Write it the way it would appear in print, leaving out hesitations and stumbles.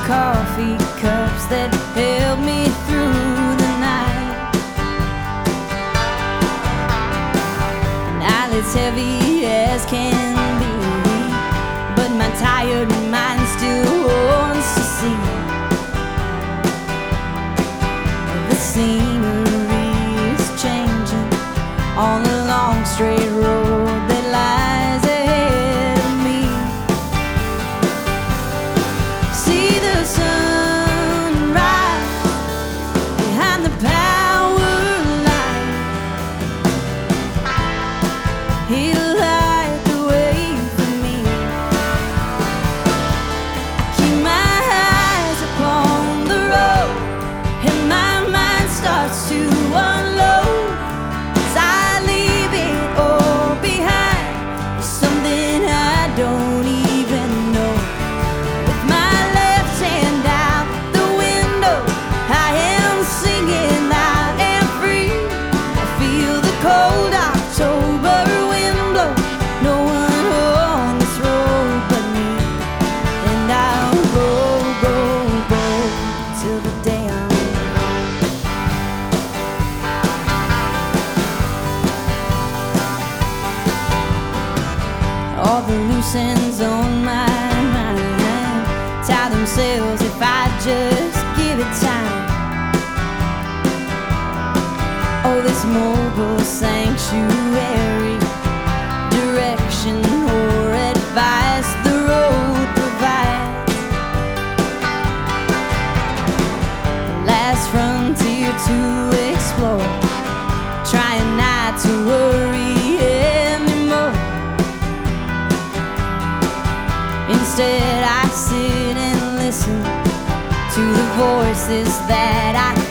coffee cups that held me through the night, and eyelids heavy as can be, but my tired mind still wants to see the scenery is changing on the long straight road that lies ahead of me. See the sunrise behind the power line. He'll light the way for me. I keep my eyes upon the road, and my mind starts to unload. As I leave it all behind, there's something I don't even know. With my left hand out the window, I am singing loud and free. I feel the cold October wind blow. No one on this road but me, and I'll go, go, go till the day I'm all the loose ends on my mind tie themselves if I just give it time. Oh, this mobile sanctuary, direction or advice the road provides. The last frontier to explore, trying not to worry anymore. Instead I sit and listen to the voices that I